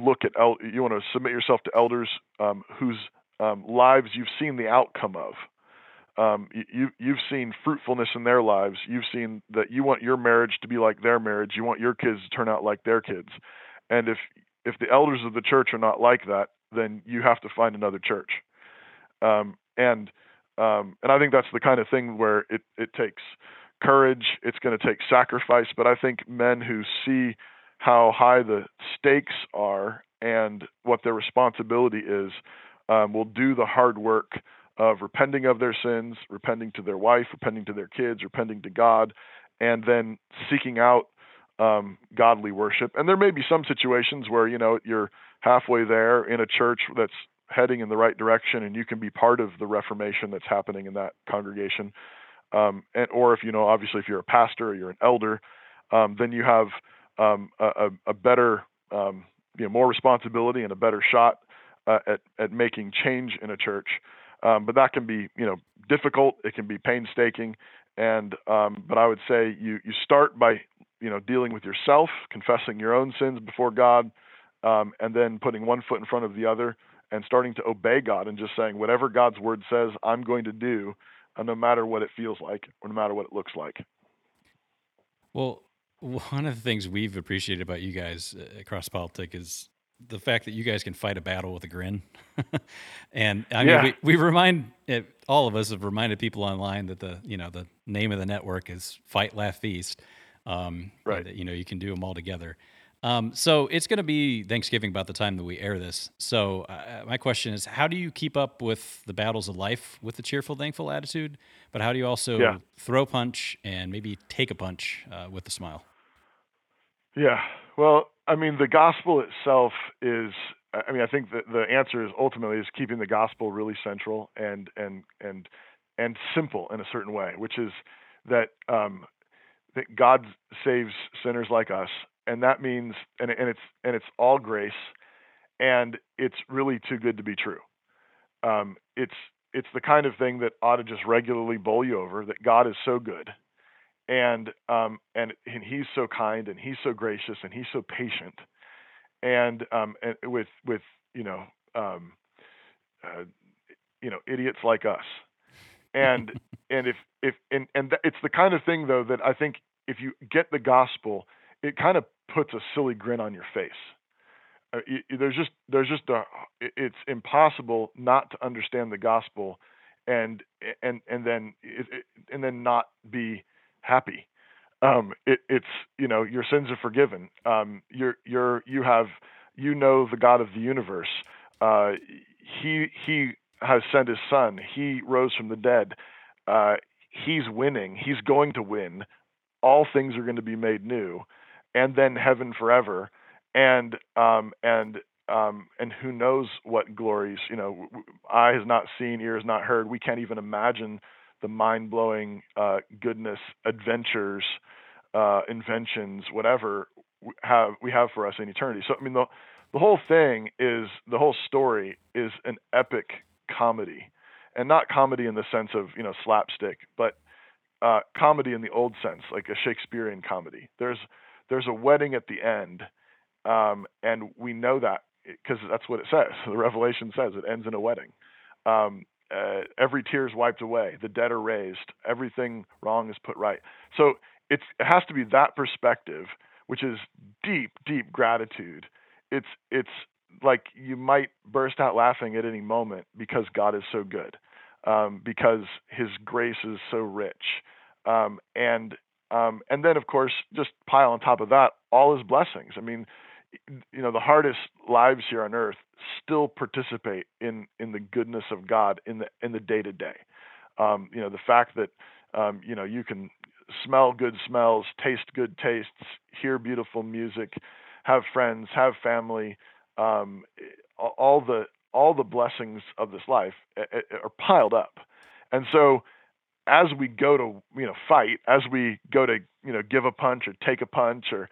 submit yourself to elders whose lives you've seen the outcome of. You've seen fruitfulness in their lives. You've seen that you want your marriage to be like their marriage. You want your kids to turn out like their kids. And if the elders of the church are not like that, then you have to find another church. And I think that's the kind of thing where it takes courage. It's going to take sacrifice. But I think men who see how high the stakes are and what their responsibility is will do the hard work of repenting of their sins, repenting to their wife, repenting to their kids, repenting to God, and then seeking out godly worship. And there may be some situations where you're halfway there in a church that's heading in the right direction, and you can be part of the reformation that's happening in that congregation. Or if obviously if you're a pastor or you're an elder, then you have a better, more responsibility and a better shot at making change in a church. But that can be, difficult. It can be painstaking. But I would say you start by, dealing with yourself, confessing your own sins before God, and then putting one foot in front of the other and starting to obey God and just saying, whatever God's word says, I'm going to do, no matter what it feels like or no matter what it looks like. Well, one of the things we've appreciated about you guys at Cross Politic is the fact that you guys can fight a battle with a grin. And I mean, we remind all of us have reminded people online that the name of the network is Fight, Laugh, Feast. Right. That, you can do them all together. So it's going to be Thanksgiving about the time that we air this. So my question is, how do you keep up with the battles of life with a cheerful, thankful attitude? But how do you also throw a punch and maybe take a punch with a smile? Yeah. Well, I mean, the gospel itself is, I think that the answer is ultimately keeping the gospel really central and simple in a certain way, which is that God saves sinners like us. And that means, and it's all grace, and it's really too good to be true. It's the kind of thing that ought to just regularly bowl you over, that God is so good, and he's so kind, and he's so gracious, and he's so patient, and with idiots like us, and it's the kind of thing though that I think if you get the gospel, it kind of puts a silly grin on your face. It's impossible not to understand the gospel and then not be happy. It's your sins are forgiven. You know the God of the universe. He has sent his son. He rose from the dead. He's winning. He's going to win. All things are going to be made new, and then heaven forever. And who knows what glories, eye has not seen, ear has not heard. We can't even imagine the mind-blowing goodness, adventures, inventions, whatever we have for us in eternity. So, I mean, the whole story is an epic comedy, and not comedy in the sense of, slapstick, but comedy in the old sense, like a Shakespearean comedy. There's a wedding at the end. And we know that because that's what it says. The Revelation says it ends in a wedding. Every tear is wiped away. The dead are raised. Everything wrong is put right. So it has to be that perspective, which is deep, deep gratitude. It's like you might burst out laughing at any moment because God is so good, because His grace is so rich, and then of course just pile on top of that all His blessings. I mean, the hardest lives here on earth still participate in the goodness of God in the day to day. The fact that you can smell good smells, taste good tastes, hear beautiful music, have friends, have family, all the blessings of this life are piled up. And so as we go to fight, as we go to give a punch or take a punch, or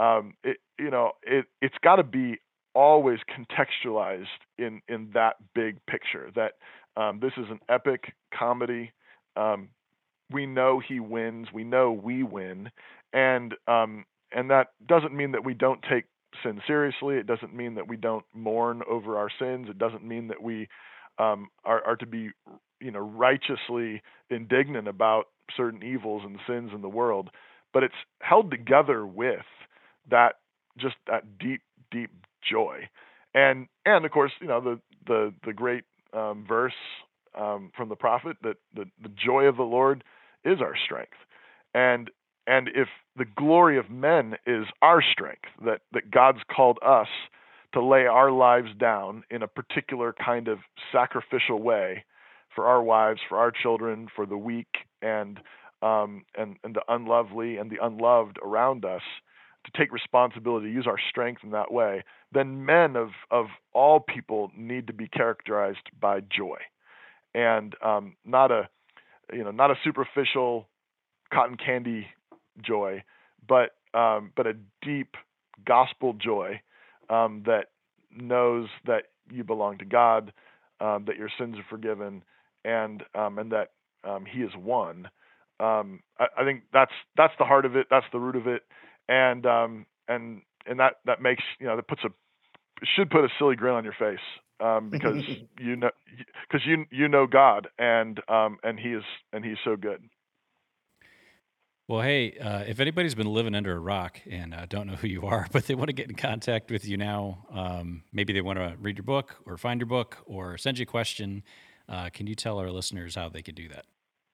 it's got to be always contextualized in that big picture that this is an epic comedy. We know He wins. We know we win, and that doesn't mean that we don't take sin seriously. It doesn't mean that we don't mourn over our sins. It doesn't mean that we are to be righteously indignant about certain evils and sins in the world. But it's held together with that deep, deep joy, and of course the great verse from the prophet that the joy of the Lord is our strength, and if the glory of men is our strength, that God's called us to lay our lives down in a particular kind of sacrificial way for our wives, for our children, for the weak and the unlovely and the unloved around us, to take responsibility, use our strength in that way, then men of all people need to be characterized by joy, and not a superficial cotton candy joy, but a deep gospel joy that knows that you belong to God, that your sins are forgiven, and that He has won. I think that's the heart of it. That's the root of it, and that makes that should put a silly grin on your face, because you know God, and He's so good. Well, hey, if anybody's been living under a rock and don't know who you are, but they want to get in contact with you now, maybe they want to read your book or find your book or send you a question, can you tell our listeners how they could do that?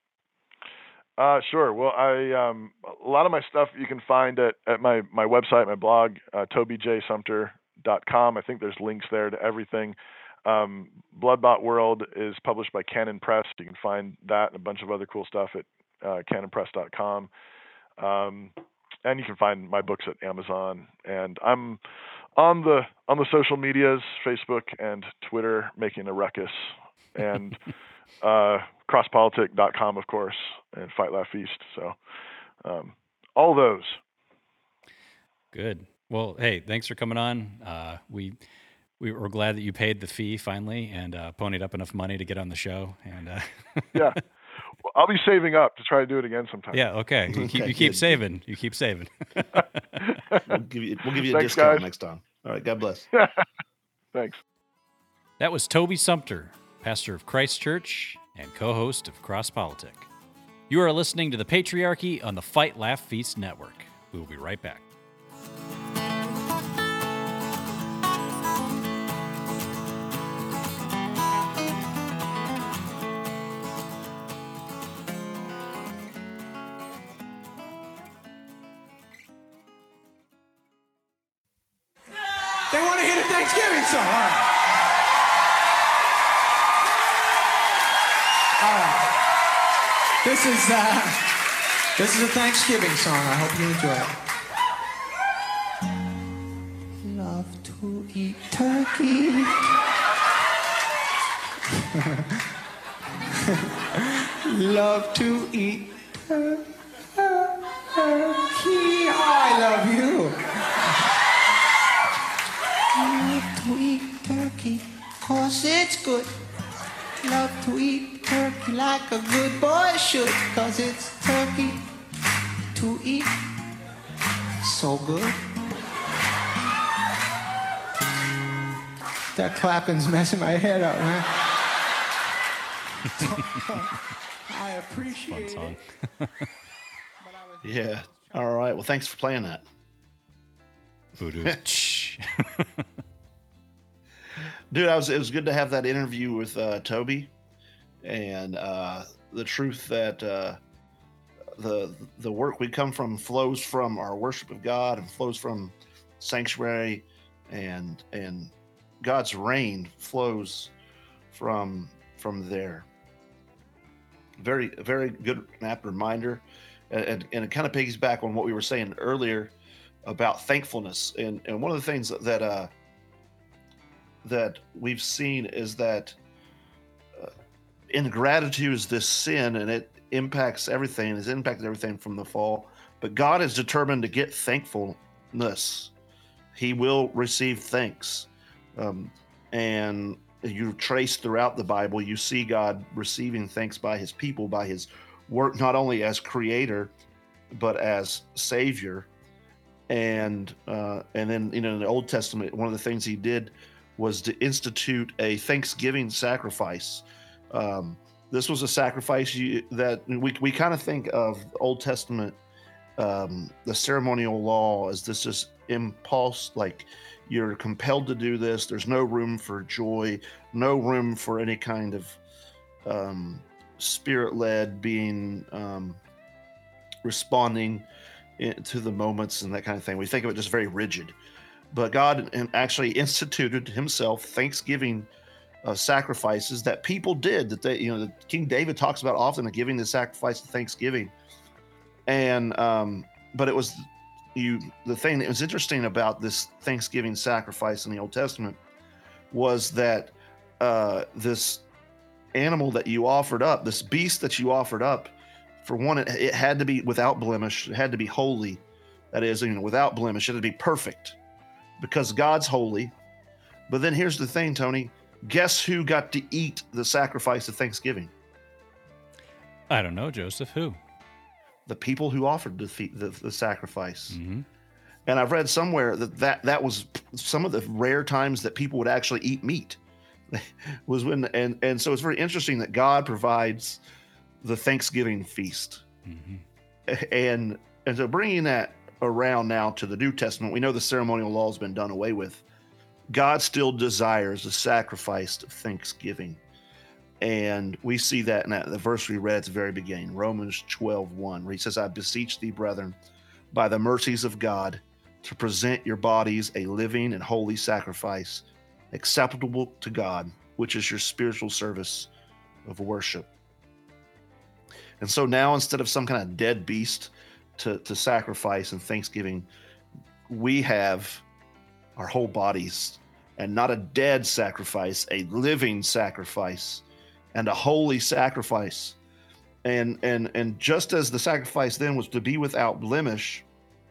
Sure. Well, a lot of my stuff you can find at my website, my blog, TobyJSumter.com. I think there's links there to everything. Bloodbought World is published by Canon Press. You can find that and a bunch of other cool stuff at canonpress.com. And you can find my books at Amazon. And I'm on the social medias, Facebook and Twitter, making a ruckus. And crosspolitic.com, of course, and Fight Laugh Feast. So all those. Good. Well, hey, thanks for coming on. We were glad that you paid the fee finally and ponied up enough money to get on the show. And yeah. I'll be saving up to try to do it again sometime. Yeah. Okay. You keep saving. You keep saving. We'll give you a Thanks, discount guys. next time. All right. God bless. Thanks. That was Toby Sumter, pastor of Christ Church and co-host of Cross Politic. You are listening to The Patriarchy on the Fight, Laugh, Feast Network. We will be right back. They want to hear the Thanksgiving song. All right. This is a Thanksgiving song. I hope you enjoy it. Love to eat turkey. Love to eat turkey. I love you. Love to eat turkey, 'cause it's good. Love to eat turkey like a good boy should, 'cause it's turkey to eat. So good. That clapping's messing my head up, man. I appreciate it. Yeah. All right. Well, thanks for playing that. Dude, it was good to have that interview with Toby, and the truth that the work we come from flows from our worship of God and flows from sanctuary, and God's reign flows from there. Very, very good and apt reminder, and it kind of piggyback on what we were saying earlier about thankfulness. And one of the things that we've seen is that ingratitude is this sin, and it impacts everything. It's impacted everything from the fall. But God is determined to get thankfulness. He will receive thanks. And you trace throughout the Bible, you see God receiving thanks by his people, by his work, not only as creator, but as savior. And then, in the Old Testament, one of the things he did was to institute a Thanksgiving sacrifice. This was a sacrifice that we kind of think of Old Testament, the ceremonial law, as this just impulse, like you're compelled to do this. There's no room for joy, no room for any kind of spirit-led being, responding to the moments and that kind of thing. We think of it just very rigid. But God actually instituted himself Thanksgiving sacrifices that people did. That King David talks about often, giving the sacrifice of Thanksgiving. And but it was the thing that was interesting about this Thanksgiving sacrifice in the Old Testament was that this animal that you offered up, this beast that you offered up, for one, it had to be without blemish. It had to be holy. That is, without blemish. It had to be perfect, because God's holy. But then here's the thing, Tony. Guess who got to eat the sacrifice of Thanksgiving? I don't know, Joseph. Who? The people who offered the sacrifice. Mm-hmm. And I've read somewhere that was some of the rare times that people would actually eat meat. Was when and so it's very interesting that God provides the Thanksgiving feast. Mm-hmm. And so bringing that around now to the New Testament, we know the ceremonial law has been done away with. God still desires the sacrifice of thanksgiving. And we see that in the verse we read at the very beginning, Romans 12:1, where he says, I beseech thee, brethren, by the mercies of God, to present your bodies a living and holy sacrifice, acceptable to God, which is your spiritual service of worship. And so now, instead of some kind of dead beast to sacrifice in Thanksgiving, we have our whole bodies, and not a dead sacrifice, a living sacrifice and a holy sacrifice. And just as the sacrifice then was to be without blemish,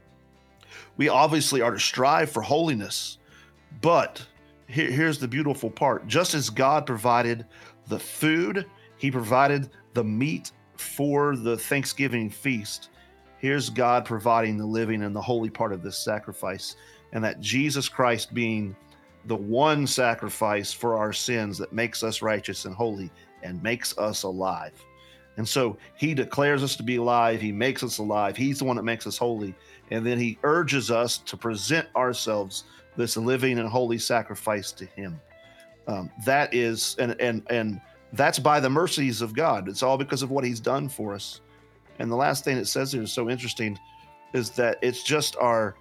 we obviously are to strive for holiness. But here's the beautiful part. Just as God provided the food, he provided the meat for the Thanksgiving feast, here's God providing the living and the holy part of this sacrifice, and that Jesus Christ being the one sacrifice for our sins that makes us righteous and holy and makes us alive. And so he declares us to be alive. He makes us alive. He's the one that makes us holy. And then he urges us to present ourselves this living and holy sacrifice to him. That is, and that's by the mercies of God. It's all because of what he's done for us. And the last thing it says here is so interesting, is that it's just our,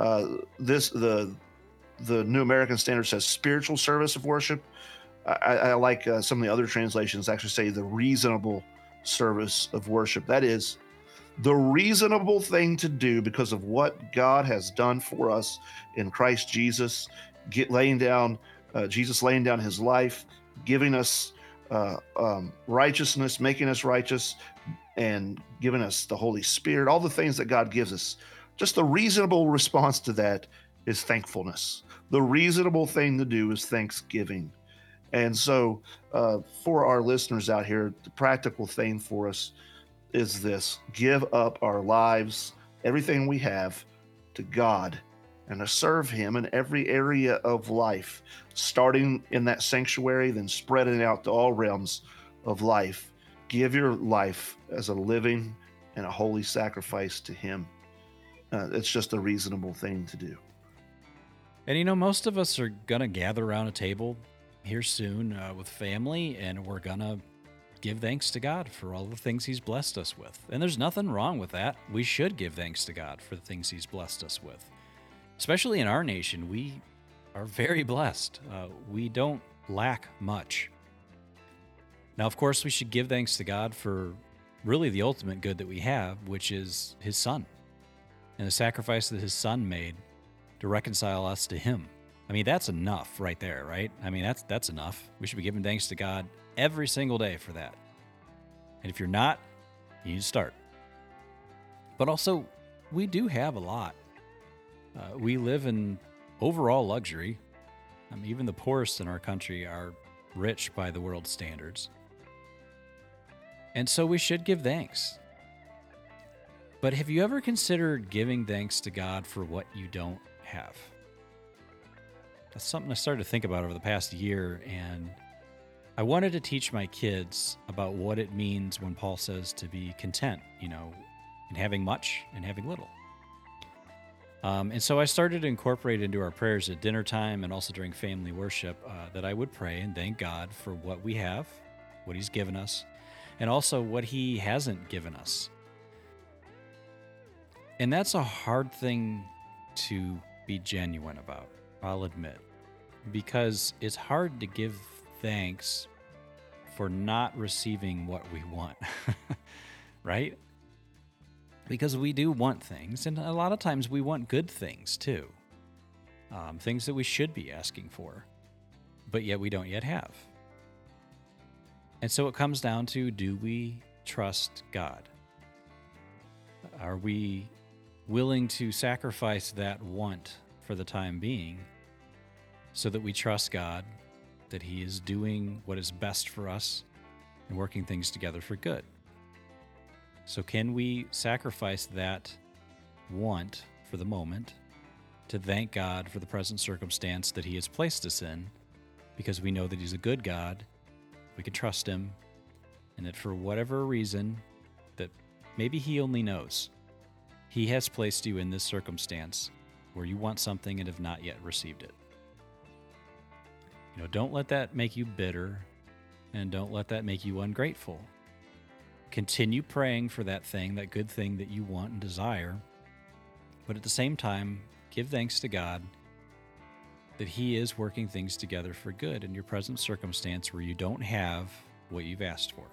the New American Standard says spiritual service of worship. I like some of the other translations actually say the reasonable service of worship. That is the reasonable thing to do because of what God has done for us in Christ Jesus, Jesus laying down his life, giving us righteousness, making us righteous, and giving us the Holy Spirit, all the things that God gives us. Just the reasonable response to that is thankfulness. The reasonable thing to do is thanksgiving. And so for our listeners out here, the practical thing for us is this: give up our lives, everything we have, to God, and to serve him in every area of life, starting in that sanctuary, then spreading out to all realms of life. Give your life as a living and a holy sacrifice to him. It's just a reasonable thing to do. And most of us are going to gather around a table here soon with family, and we're going to give thanks to God for all the things he's blessed us with. And there's nothing wrong with that. We should give thanks to God for the things he's blessed us with. Especially in our nation, we are very blessed. We don't lack much. Now, of course, we should give thanks to God for really the ultimate good that we have, which is his son, and the sacrifice that his son made to reconcile us to him. I mean, that's enough right there, right? I mean, that's enough. We should be giving thanks to God every single day for that. And if you're not, you need to start. But also, we do have a lot. We live in overall luxury. I mean, even the poorest in our country are rich by the world's standards. And so we should give thanks. But have you ever considered giving thanks to God for what you don't have? That's something I started to think about over the past year, and I wanted to teach my kids about what it means when Paul says to be content, in having much and having little. And so I started to incorporate into our prayers at dinner time and also during family worship that I would pray and thank God for what we have, what he's given us, and also what he hasn't given us. And that's a hard thing to be genuine about, I'll admit, because it's hard to give thanks for not receiving what we want, right? Because we do want things, and a lot of times we want good things too, things that we should be asking for, but yet we don't yet have. And so it comes down to, do we trust God? Are we willing to sacrifice that want for the time being so that we trust God that he is doing what is best for us and working things together for good? So can we sacrifice that want for the moment to thank God for the present circumstance that he has placed us in, because we know that he's a good God, we can trust him, and that for whatever reason that maybe he only knows, he has placed you in this circumstance where you want something and have not yet received it. Don't let that make you bitter, and don't let that make you ungrateful. Continue praying for that thing, that good thing that you want and desire, but at the same time, give thanks to God that he is working things together for good in your present circumstance where you don't have what you've asked for.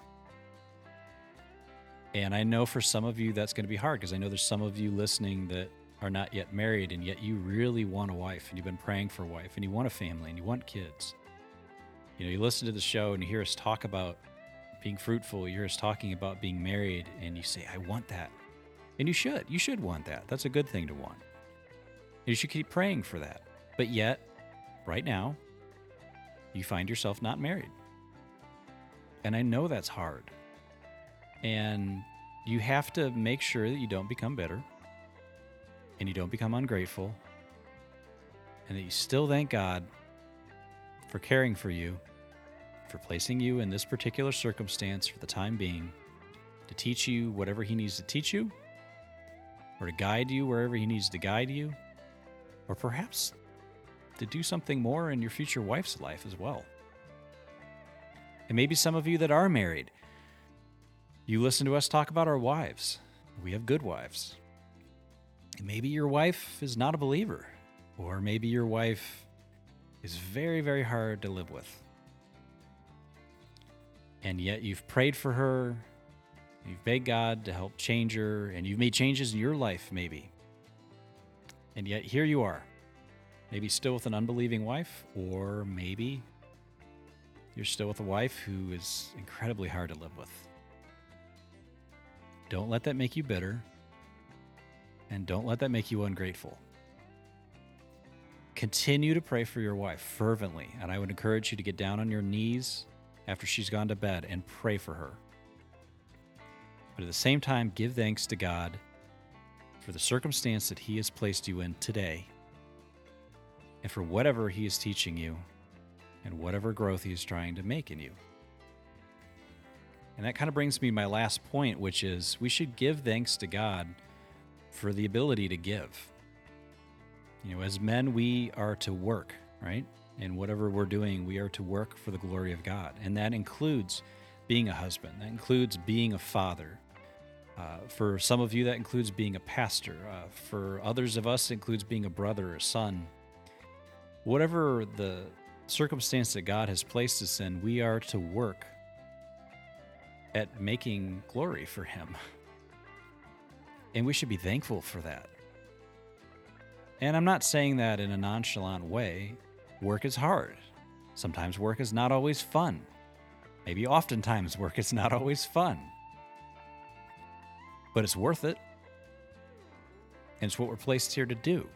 And I know for some of you that's going to be hard, because I know there's some of you listening that are not yet married, and yet you really want a wife, and you've been praying for a wife, and you want a family, and you want kids. You listen to the show and you hear us talk about being fruitful, you hear us talking about being married, and you say, I want that. And you should want that. That's a good thing to want. And you should keep praying for that. But yet, right now, you find yourself not married. And I know that's hard. And you have to make sure that you don't become bitter and you don't become ungrateful, and that you still thank God for caring for you, for placing you in this particular circumstance for the time being, to teach you whatever He needs to teach you, or to guide you wherever He needs to guide you, or perhaps to do something more in your future wife's life as well. And maybe some of you that are married, you listen to us talk about our wives. We have good wives. And maybe your wife is not a believer, or maybe your wife is very, very hard to live with. And yet you've prayed for her, you've begged God to help change her, and you've made changes in your life maybe. And yet here you are, maybe still with an unbelieving wife, or maybe you're still with a wife who is incredibly hard to live with. Don't let that make you bitter, and don't let that make you ungrateful. Continue to pray for your wife fervently, and I would encourage you to get down on your knees after she's gone to bed and pray for her. But at the same time, give thanks to God for the circumstance that He has placed you in today, and for whatever He is teaching you and whatever growth He is trying to make in you. And that kind of brings me to my last point, which is we should give thanks to God for the ability to give. You know, as men, we are to work, right? And whatever we're doing, we are to work for the glory of God. And that includes being a husband. That includes being a father. For some of you, that includes being a pastor. For others of us, it includes being a brother or son. Whatever the circumstance that God has placed us in, we are to work at making glory for Him. And we should be thankful for that. And I'm not saying that in a nonchalant way. Work is hard. Sometimes work is not always fun. Maybe oftentimes work is not always fun. But it's worth it. And it's what we're placed here to do.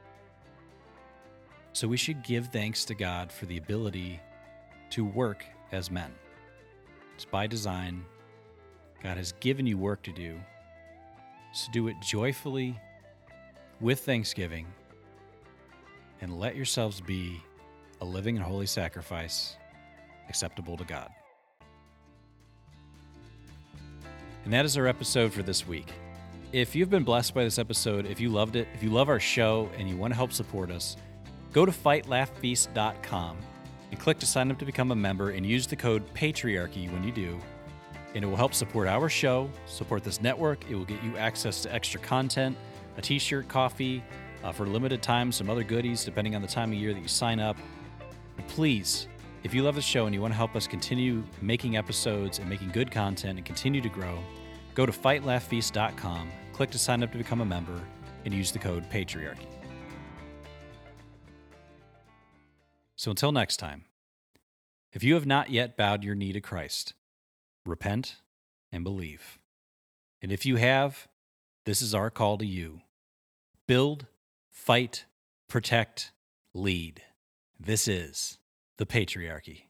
So we should give thanks to God for the ability to work as men. It's by design. God has given you work to do. So do it joyfully, with thanksgiving, and let yourselves be a living and holy sacrifice acceptable to God. And that is our episode for this week. If you've been blessed by this episode, if you loved it, if you love our show and you want to help support us, go to fightlaughfeast.com and click to sign up to become a member and use the code PATRIARCHY when you do. And it will help support our show, support this network. It will get you access to extra content, a t-shirt, coffee, for a limited time, some other goodies depending on the time of year that you sign up. And please, if you love the show and you want to help us continue making episodes and making good content and continue to grow, go to fightlaughfeast.com, click to sign up to become a member, and use the code PATRIARCHY. So until next time, if you have not yet bowed your knee to Christ, repent and believe. And if you have, this is our call to you. Build, fight, protect, lead. This is the Patriarchy.